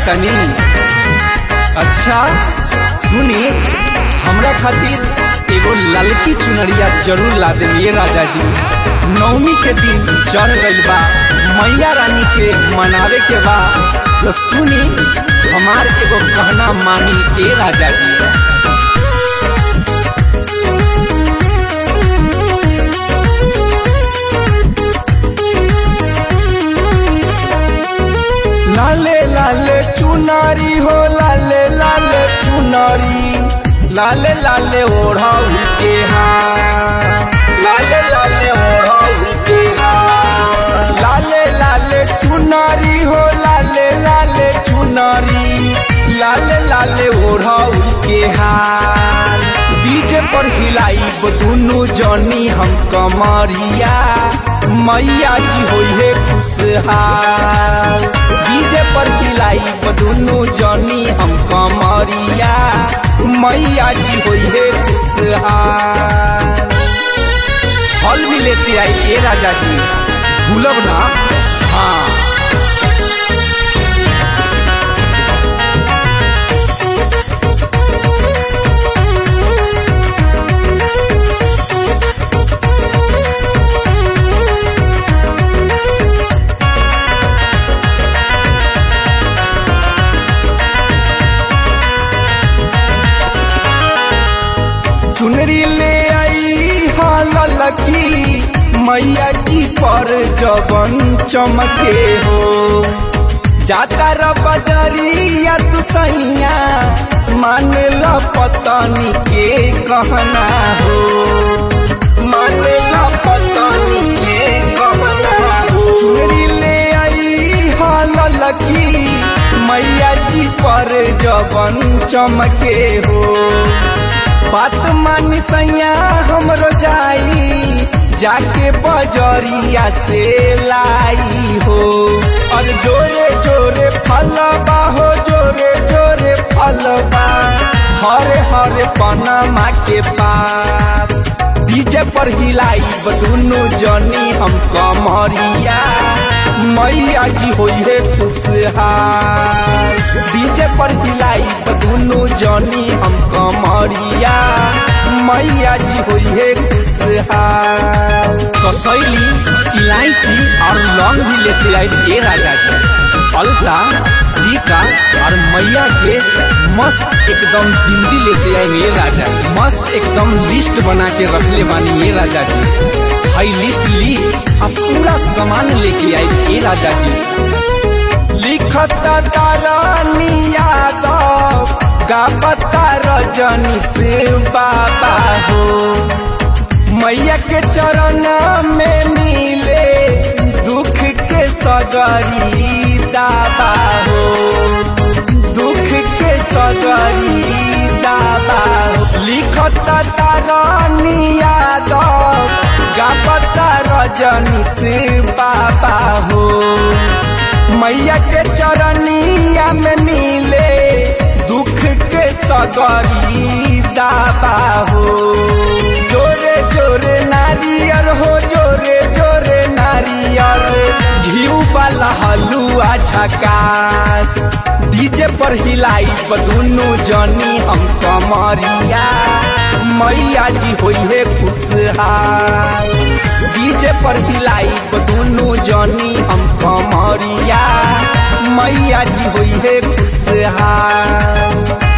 चाहतनी। अच्छा सुनी, हमरा खातिर एगो ललकी चुनरिया जरूर ला देलिए राजा जी। नवमी के दिन चढ़ गइल बा, मैया रानी के मनावे के बा, तो सुनी हमार एगो कहना मानी ए राजा जी। लाले लाले चुनारी हो, लाले लाले चुनारी, लाले लाले ओढ़ाऊ के हार, लाले लाले ओढ़ाऊ के हार। लाले लाले चुनारी हो, लाले लाले चुनारी, लाले लाले ओढ़ाऊ के हार। डीजे पर हिलाई दुनू जनी हम कमरिया, मैया जी होई है खुशहाल। डीजे पर हिलाई दुनू जनी हम कमरिया, मैया जी होई है खुशहाल। फल भी लेते आई ए राजा जी, भूलब ना। हाँ चुनरी ले आई हाँ ललकी, मैया जी पर जवन चमके हो। जाता र बजरिया तू सैया, मान ल पतनी के कहना हो, मान ल पतनी के कहना हो। चुनरी ले आई हाँ ललकी, मैया जी पर जवन चमके हो। बात मानी सैया हमरो जाई, जाके बजरिया से लाई हो। और जोरे जोरे फलबा हो, जोरे जोरे फलबा, हरे हरे पनमा के पात। डीजे पर हिलाई दुनू जनी हम कमरिया, मैया जी होई है खुशहाल। डीजे पर हिलाई दुनू जनी हम कमरिया, मैया जी होई है खुशहाल। कसैली, इलायची और लौंग भी लेते आई ए राजा जी। अलता, टीका और मैया के मस्त एकदम बिंदी लेते आई ए राजा जी। मस्त एकदम लिस्ट बना के रखले बानी ए राजा जी। हाई लिस्ट ली, अब पूरा सामान लेके आई ए राजा जी। लिखता तारानी यादव, गापता रजनी से बाबा हो। मैया के चरण में मिले दुख के सगरी दाबा हो, दुख के सगरी दाबा हो। लिखता तारानी यादव, गापता रजनी से बाबा हो। मैया के चरनिया में मिले दुख के सगरी दाबा हो। जोरे जोरे नारियर हो, जोरे जोरे नारियर, घिउ वाला हलुआ झकास। डीजे पर हिलाई दुनू जनी हम कमरिया, मैया जी होई है खुशहाल। डीजे पर हिलाई दुनू जनी हम कमरिया, मैया जी होई है खुशहाल।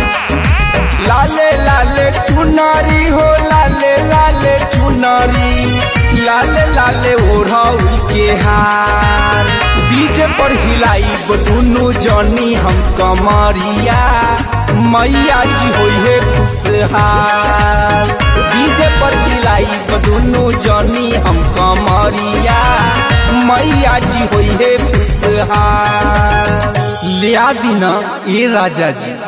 लाले लाले चुनारी हो, लाले लाले चुनारी, लाले लाले ओढ़ाऊ के हार। डीजे पर हिलाई दुनू जनी हम कमरिया, मैया जी होई है खुशहाल। डीजे पर हिलाई दुनू जनी हम कमरिया, मैया जी होई है खुशहाल। लिया दीना ए राजा जी।